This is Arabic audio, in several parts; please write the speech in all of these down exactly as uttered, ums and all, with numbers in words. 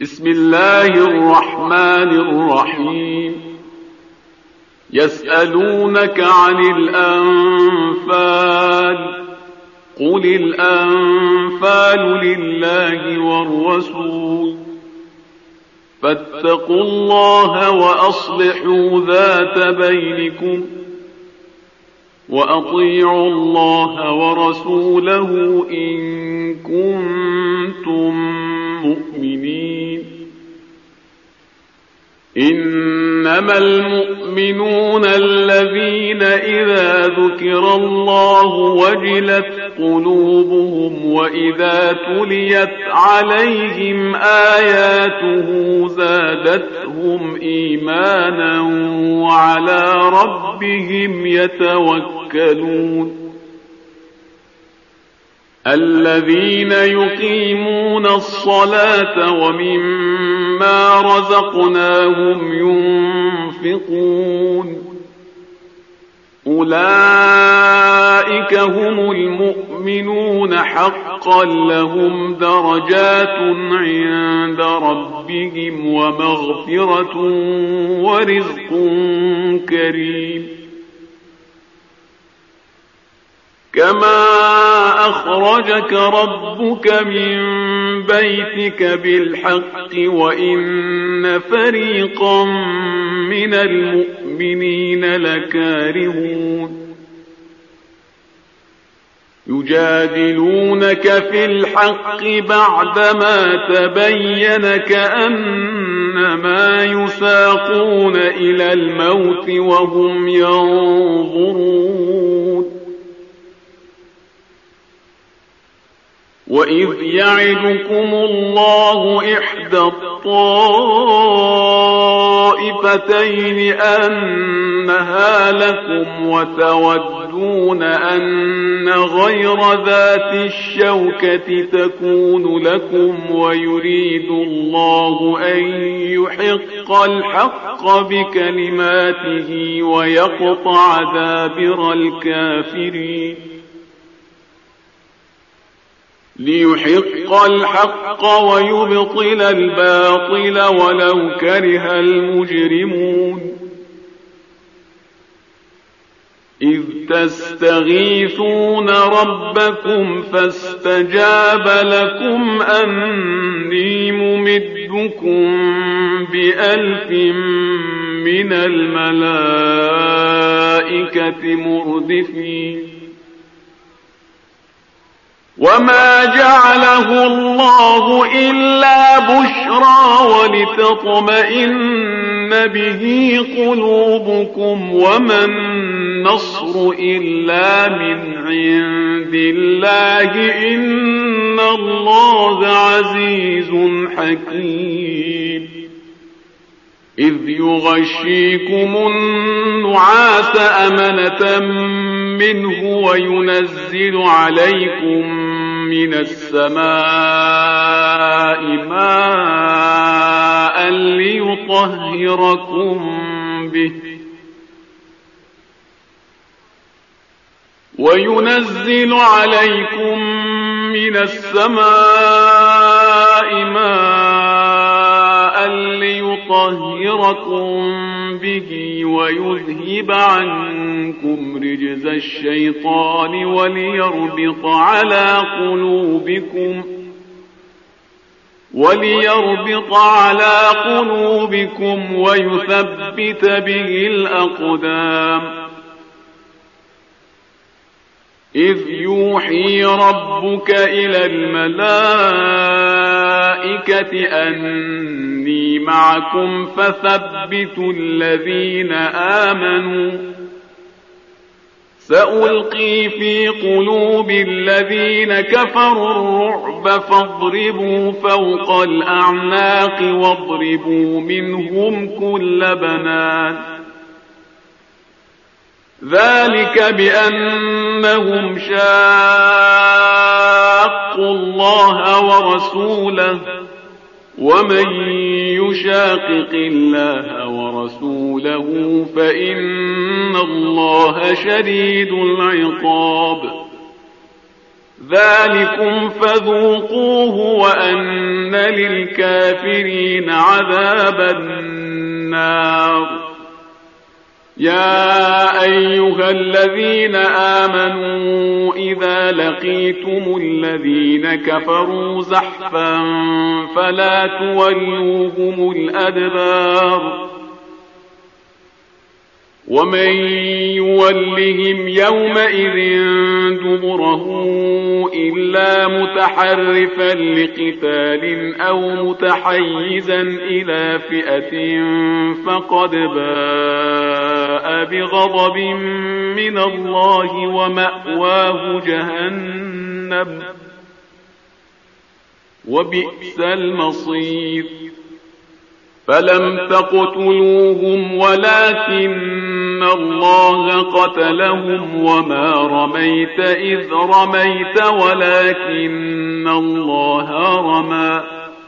بسم الله الرحمن الرحيم يسألونك عن الأنفال قل الأنفال لله والرسول فاتقوا الله وأصلحوا ذات بينكم وأطيعوا الله ورسوله إن كنتم مؤمنين. إنما المؤمنون الذين إذا ذكر الله وجلت قلوبهم وإذا تليت عليهم آياته زادتهم إيمانا وعلى ربهم يتوكلون. الذين يقيمون الصلاة ومما رزقناهم ينفقون أولئك هم المؤمنون حقا لهم درجات عند ربهم ومغفرة ورزق كريم. كما أخرجك ربك من بيتك بالحق وإن فريقا من المؤمنين لكارهون يجادلونك في الحق بعدما تبين كأنما يساقون إلى الموت وهم ينظرون. وإذ يعدكم الله إحدى الطائفتين أنها لكم وتودون أن غير ذات الشوكة تكون لكم ويريد الله أن يحق الحق بكلماته ويقطع دابر الكافرين. ليحق الحق ويبطل الباطل ولو كره المجرمون. إذ تستغيثون ربكم فاستجاب لكم أني ممدكم بألف من الملائكة مردفين. وما جعله الله إلا بشرى ولتطمئن به قلوبكم وما النصر إلا من عند الله إن الله عزيز حكيم. إذ يغشيكم النعاس أمنة منه وينزل عليكم من السماء ماء ليطهركم به وينزل عليكم من السماء ماء ليطهركم به ويذهب عنكم رجز الشيطان وليربط على قلوبكم وليربط على قلوبكم ويثبت به الأقدام. إذ يوحي ربك إلى الملائكة أني معكم فثبتوا الذين آمنوا سألقي في قلوب الذين كفروا الرعب فاضربوا فوق الأعناق واضربوا منهم كل بنان. ذلك بأنهم شاقوا الله ورسوله ومن يشاقق الله ورسوله فإن الله شديد العقاب. ذلكم فذوقوه وأن للكافرين عذاب النار. يا أيها الذين آمنوا إذا لقيتم الذين كفروا زحفا فلا تولوهم الأدبار ومن يولهم يومئذ دبره إلا متحرفا لقتال أو متحيزا إلى فئة فقد باء بغضب من الله ومأواه جهنم وبئس المصير. فلم تقتلوهم ولكن الله قتلهم وما رميت إذ رميت ولكن الله رمى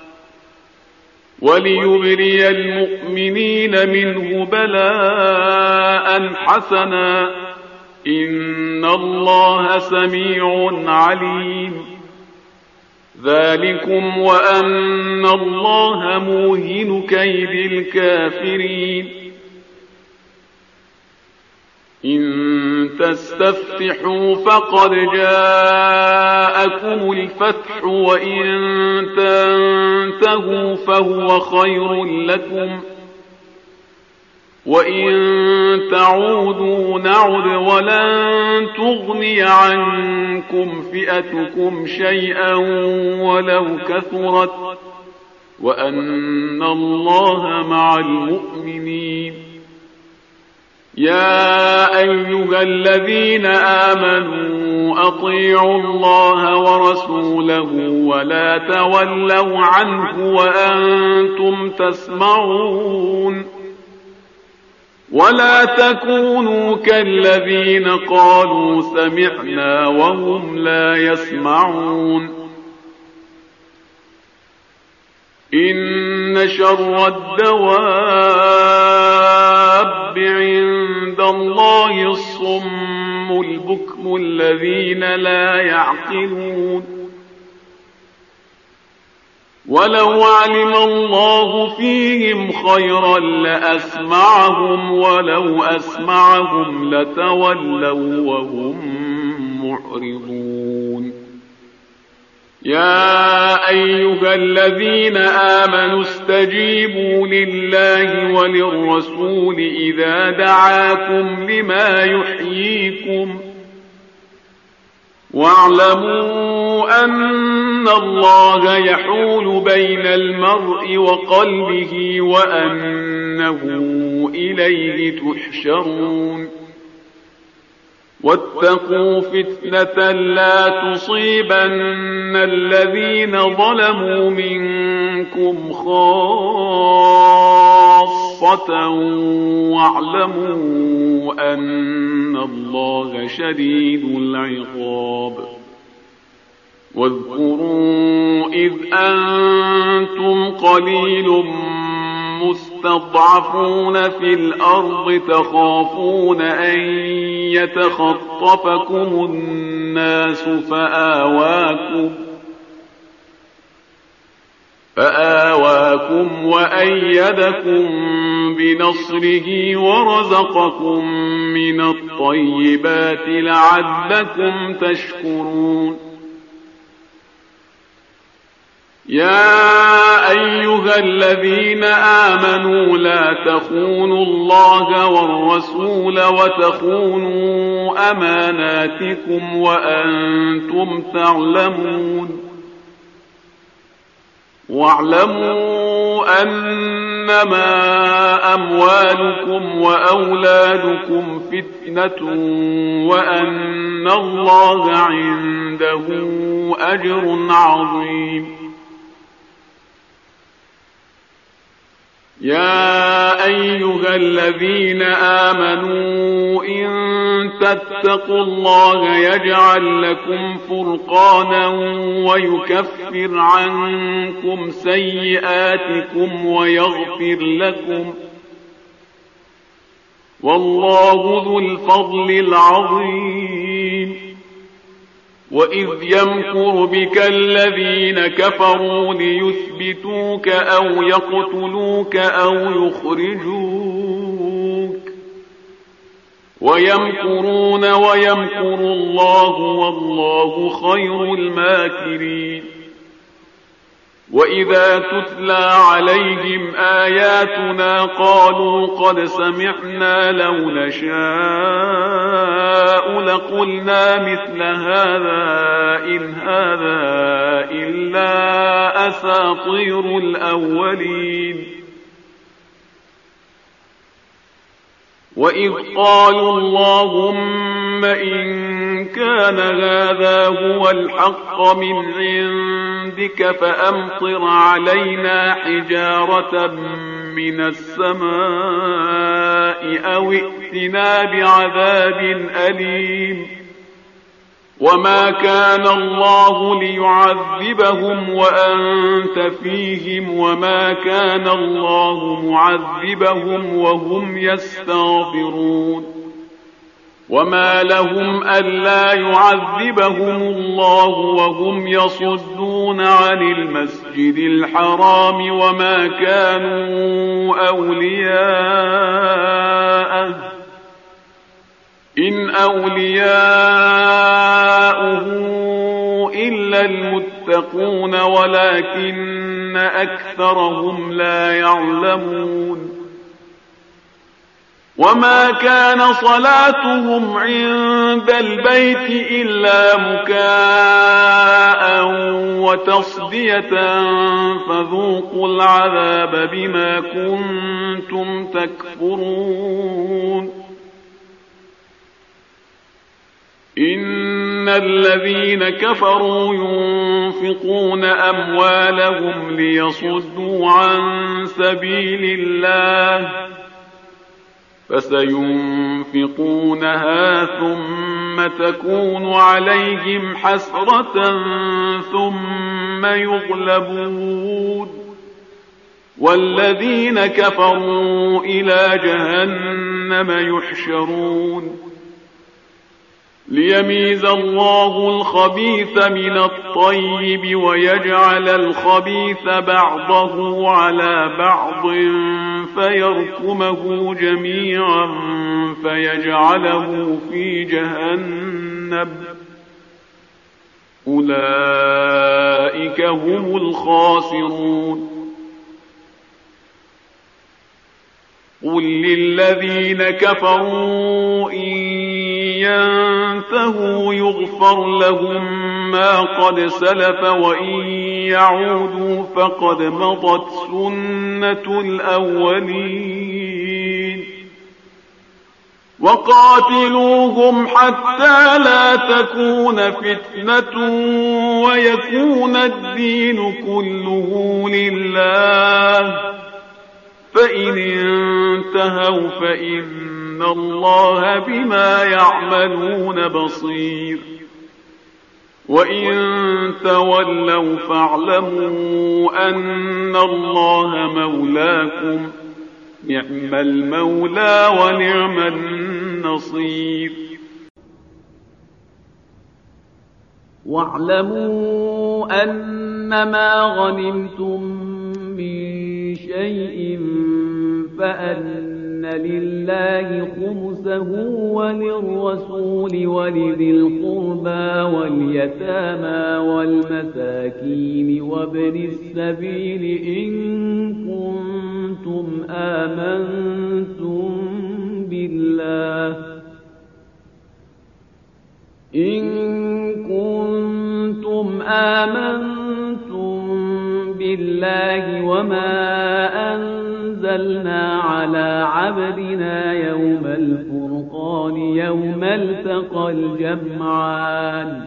وليبري المؤمنين منه بلاء حسنا إن الله سميع عليم. ذلكم وأن الله موهن كيد الكافرين. إن تستفتحوا فقد جاءكم الفتح وإن تنتهوا فهو خير لكم وإن تعودوا نعد ولن تغني عنكم فئتكم شيئا ولو كثرت وأن الله مع المؤمنين. يا أيها الذين آمنوا أطيعوا الله ورسوله ولا تولوا عنه وأنتم تسمعون ولا تكونوا كالذين قالوا سمعنا وهم لا يسمعون. إن شر الدواب عند الله الصم البكم الذين لا يعقلون. ولو علم الله فيهم خيرا لأسمعهم ولو أسمعهم لتولوا وهم معرضون. يا أيها الذين آمنوا استجيبوا لله وللرسول إذا دعاكم لما يحييكم واعلموا أن الله يحول بين المرء وقلبه وأنه إليه تحشرون. واتقوا فتنة لا تصيبن الذين ظلموا منكم خاصة واعلموا أن الله شديد العقاب. واذكروا إذ أنتم قليل مستضعفون في الأرض تخافون أن يتخطفكم الناس فآواكم فآواكم وأيدكم بنصره ورزقكم من الطيبات لعلكم تشكرون. يا أيها الذين آمنوا لا تخونوا الله والرسول وتخونوا أماناتكم وأنتم تعلمون. واعلموا أنما أموالكم وأولادكم فتنة وأن الله عنده أجر عظيم. يا أيها الذين آمنوا إن تتقوا الله يجعل لكم فرقانا ويكفر عنكم سيئاتكم ويغفر لكم والله ذو الفضل العظيم. وإذ يمكر بك الذين كفروا ليثبتوك أو يقتلوك أو يخرجوك ويمكرون ويمكر الله والله خير الماكرين. وإذا تتلى عليهم آياتنا قالوا قد سمعنا لو نشاء لقلنا مثل هذا إن هذا إلا أساطير الأولين. وإذ قالوا اللهم إن كان هذا هو الحق من عندك فأمطر علينا حجارة من السماء أو ائتنا بعذاب أليم. وما كان الله ليعذبهم وأنت فيهم وما كان الله معذبهم وهم يستغفرون. وما لهم ألا يعذبهم الله وهم يصدون عن المسجد الحرام وما كانوا أولياءه إن أولياؤه إلا المتقون ولكن أكثرهم لا يعلمون. وما كان صلاتهم عند البيت إلا مكاء وتصدية فذوقوا العذاب بما كنتم تكفرون. إن الذين كفروا ينفقون أموالهم ليصدوا عن سبيل الله فسينفقونها ثم تكون عليهم حسرة ثم يغلبون والذين كفروا إلى جهنم يحشرون. ليميز الله الخبيث من الطيب ويجعل الخبيث بعضه على بعض فيركمه جميعا فيجعله في جهنم أولئك هم الخاسرون. قل للذين كفروا إن ينتهوا يغفر لهم ما قد سلف وإن يعودوا فقد مضت سنة الأولين. وقاتلوهم حتى لا تكون فتنة ويكون الدين كله لله فإن انتهوا فإن الله بما يعملون بصير. وإن تولوا فاعلموا أن الله مولاكم نعم المولى ونعم النصير. واعلموا أنما غنمتم من شيء فأن لله خمسه وللرسول ولذي القربى واليتامى والمساكين وابن السبيل إن كنتم آمنتم بالله إن كنتم آمنتم بالله وما أنزلنا على عبدنا يوم الفرقان يوم التقى الجمعان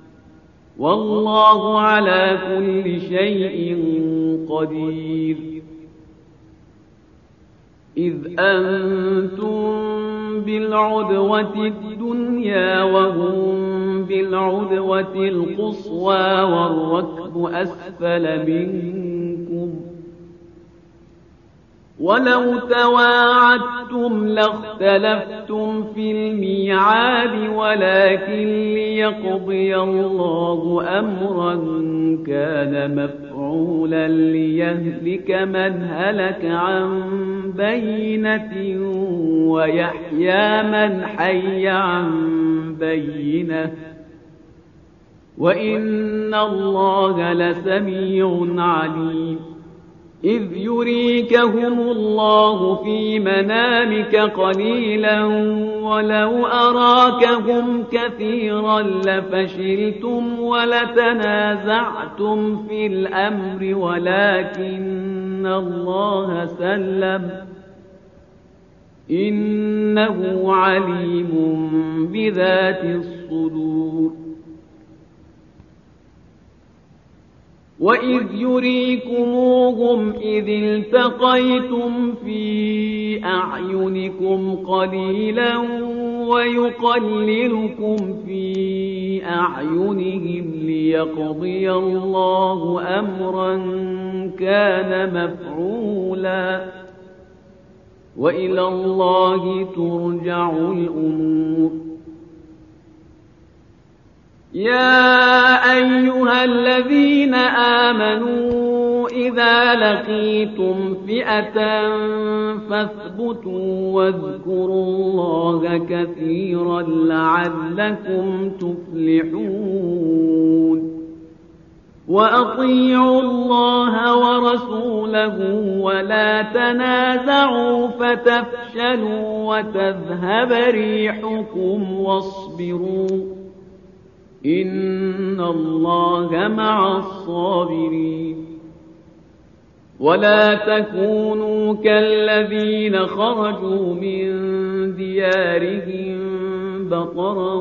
والله على كل شيء قدير. إذ أنتم بالعدوة الدنيا وهم بالعدوة القصوى والركب أسفل منكم ولو تواعدتم لاختلفتم في الميعاد ولكن ليقضي الله أمرا كان مفعولا ليهلك من هلك عن بينة ويحيى من حي عن بينة وإن الله لسميع عليم إذ يريكهم الله في منامك قليلا ولو أراكهم كثيرا لفشلتم ولتنازعتم في الأمر ولكن الله سلم إنه عليم بذات الصدور وإذ يريكموهم إذ التقيتم في أعينكم قليلا ويقللكم في أعينهم ليقضي الله أمرا كان مفعولا وإلى الله ترجع الأمور يا أيها الذين آمنوا إذا لقيتم فئة فاثبتوا واذكروا الله كثيرا لعلكم تفلحون وأطيعوا الله ورسوله ولا تنازعوا فتفشلوا وتذهب ريحكم واصبروا إن الله مع الصابرين ولا تكونوا كالذين خرجوا من ديارهم بطرا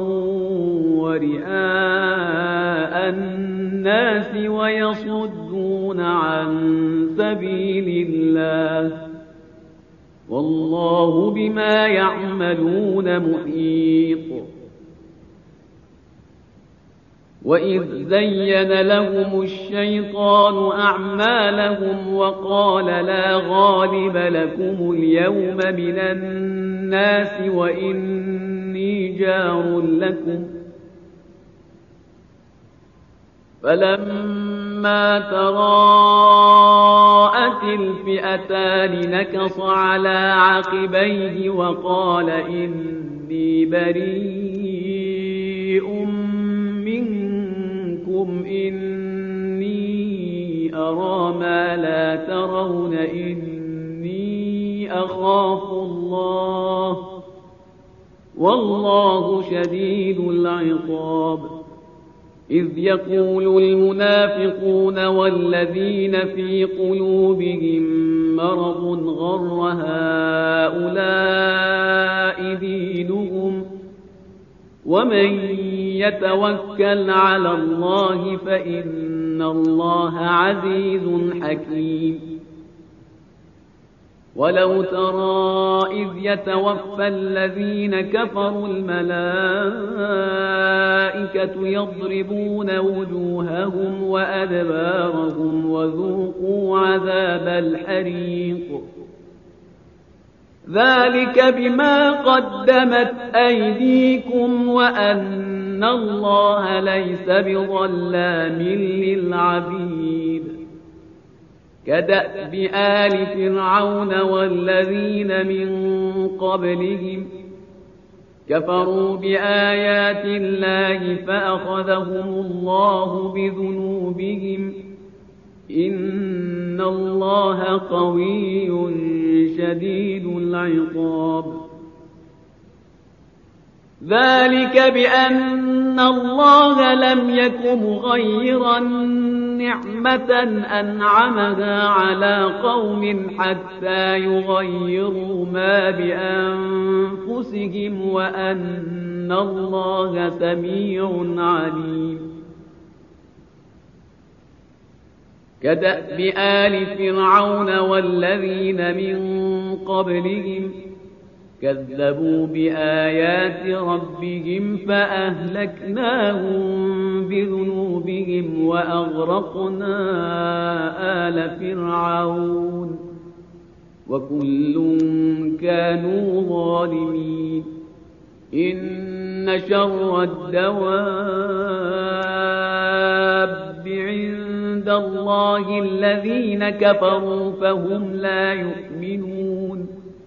ورئاء الناس ويصدون عن سبيل الله والله بما يعملون محيط وإذ زين لهم الشيطان أعمالهم وقال لا غالب لكم اليوم من الناس وإني جار لكم فلما تراءت الفئتان نكص على عقبيه وقال إني بريء منكم إني أرى ما لا ترون إني أخاف الله والله شديد العقاب إذ يقول المنافقون والذين في قلوبهم مرض غر هؤلاء دينهم ومن يتوكل على الله فإن الله عزيز حكيم ولو ترى إذ يتوفى الذين كفروا الملائكة يضربون وجوههم وأدبارهم وذوقوا عذاب الحريق ذلك بما قدمت أيديكم وأن الله ليس بظلام للعبيد كدأب آل فرعون والذين من قبلهم كفروا بآيات الله فأخذهم الله بذنوبهم إن الله قوي شديد العقاب ذلك بأن الله لم يك مغيرا نعمة أنعمها على قوم حتى يغيروا ما بأنفسهم وأن الله سميع عليم كدأب آل فرعون والذين من قبلهم كذبوا بآيات ربهم فأهلكناهم بذنوبهم وأغرقنا آل فرعون وكل كانوا ظالمين. إن شر الدواب عند الله الذين كفروا فهم لا يؤمنون.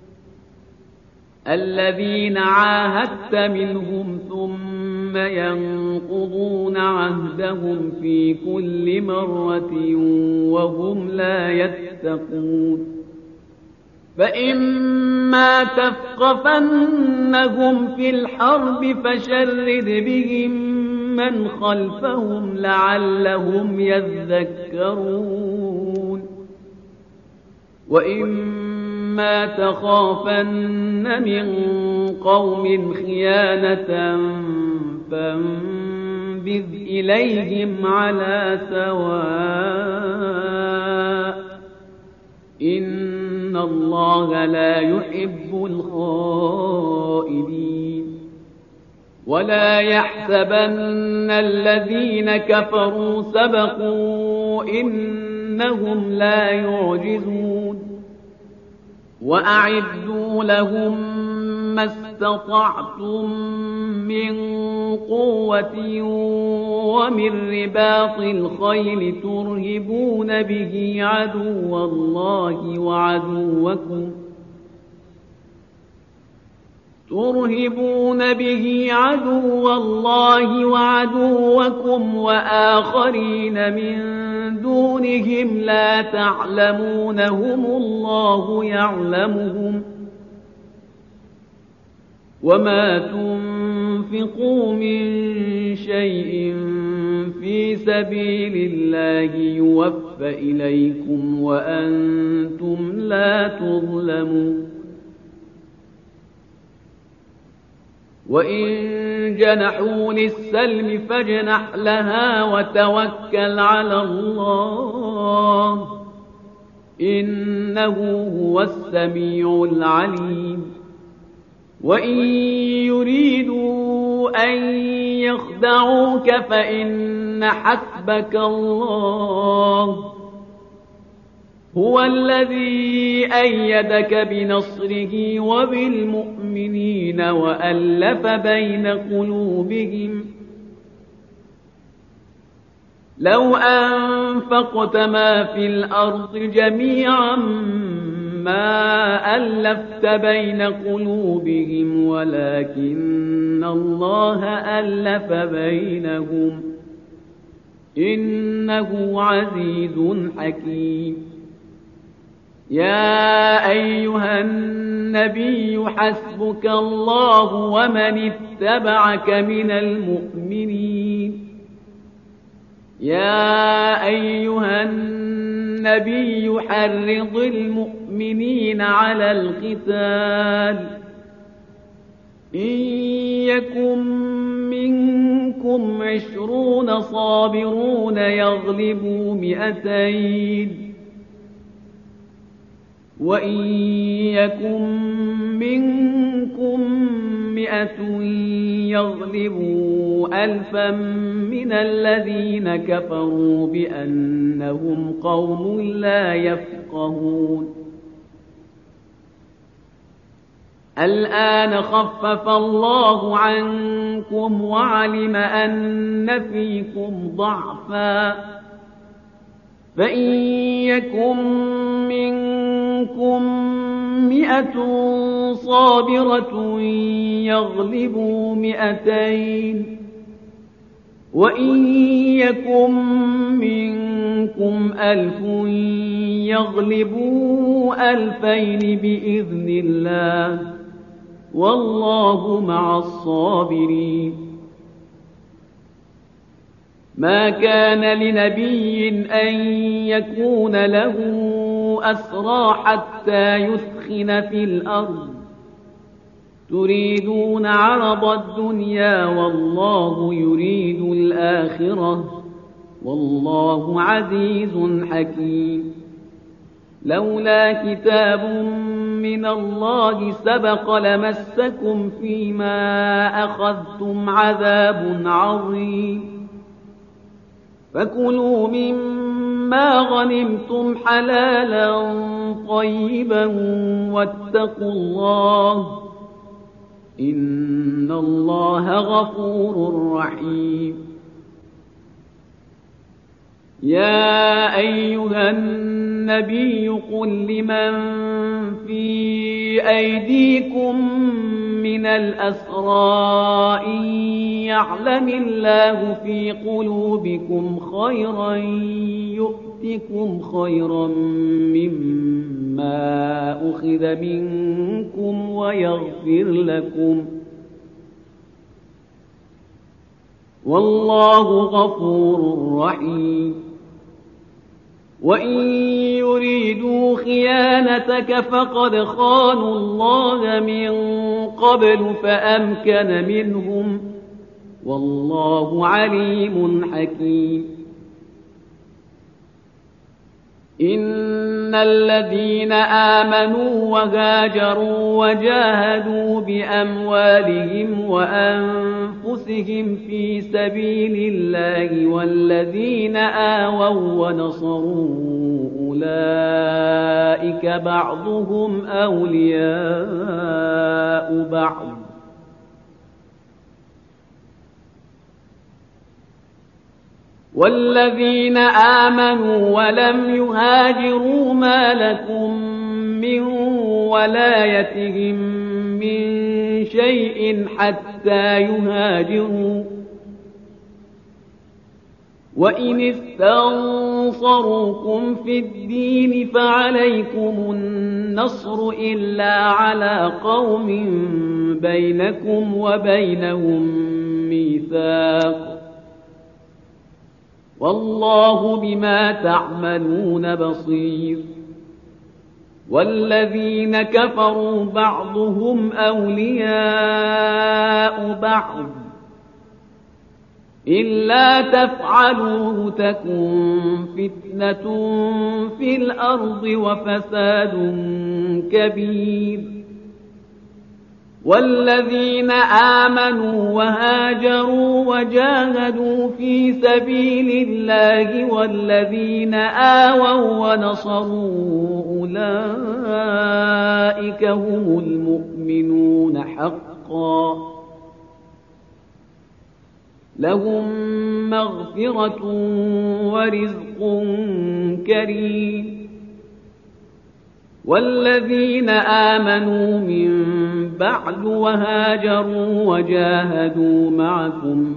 الذين عاهدت منهم ثم ينقضون عهدهم في كل مرة وهم لا يتقون. فإما تثقفنهم في الحرب فشرد بهم من خلفهم لعلهم يذكرون. وإما تخافن من قوم خيانة فانبذ إليهم على سواء إن الله لا يحب الخائنين. ولا يحسبن الذين كفروا سبقوا إنهم لا يعجزون. وأعدوا لهم ما استطعتم من قوة ومن رباط الخيل ترهبون به عدو الله وعدوكم ترهبون به عدو الله وعدوكم وآخرين من دونهم لا تعلمونهم الله يعلمهم. وما تنفقوا من شيء في سبيل الله يوفى إليكم وأنتم لا تظلمون. وإن جنحوا للسلم فاجنح لها وتوكل على الله إنه هو السميع العليم. وإن يريدوا أن يخدعوك فإن حسبك الله هو الذي أيدك بنصره وبالمؤمنين وألف بين قلوبهم. لو أنفقت ما في الأرض جميعا ما ألفت بين قلوبهم ولكن الله ألف بينهم إنه عزيز حكيم. يا أيها النبي حسبك الله ومن اتبعك من المؤمنين. يا أيها النبي حرض المؤمنين على القتال إن يكن منكم عشرون صابرون يغلبوا مئتين وإن يكن منكم مئة يغلبوا ألفا من الذين كفروا بأنهم قوم لا يفقهون. الآن خفف الله عنكم وعلم أن فيكم ضعفا فإن يكن منكم مئة صابرة يغلبوا مئتين وإن يكن منكم ألف يغلبوا ألفين بإذن الله والله مع الصابرين. ما كان لنبي أن يكون له أسرى حتى يثخن في الأرض تريدون عرض الدنيا والله يريد الآخرة والله عزيز حكيم. لولا كتاب من الله سبق لمسكم فيما أخذتم عذاب عظيم فكلوا مما مما غنمتم حلالا طيبا واتقوا الله إن الله غفور رحيم. يا أيها النبي قل لمن في أيديكم من الأسرى إن يعلم الله في قلوبكم خيرا يؤتكم خيرا مما أخذ منكم ويغفر لكم والله غفور رحيم. وإن يريدوا خيانتك فقد خانوا الله من قبل فأمكن منهم والله عليم حكيم. إن الذين آمنوا وهاجروا وجاهدوا بأموالهم وأنفسهم في سبيل الله والذين آووا ونصروا أولئك بعضهم أولياء بعض والذين آمنوا ولم يهاجروا ما لكم من ولايتهم من شيء حتى يهاجروا وإن استنصروكم في الدين فعليكم النصر إلا على قوم بينكم وبينهم ميثاق والله بما تعملون بصير. والذين كفروا بعضهم أولياء بعض إلا تفعلوه تكن فتنة في الأرض وفساد كبير. والذين آمنوا وهاجروا وجاهدوا في سبيل الله والذين آووا ونصروا أولئك هم المؤمنون حقا لهم مغفرة ورزق كريم. والذين آمنوا من بعد وهاجروا وجاهدوا معكم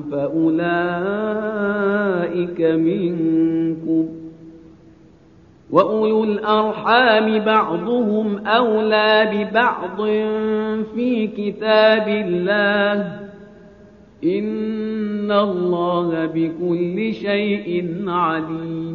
فأولئك منكم وأولو الأرحام بعضهم أولى ببعض في كتاب الله إن الله بكل شيء عليم.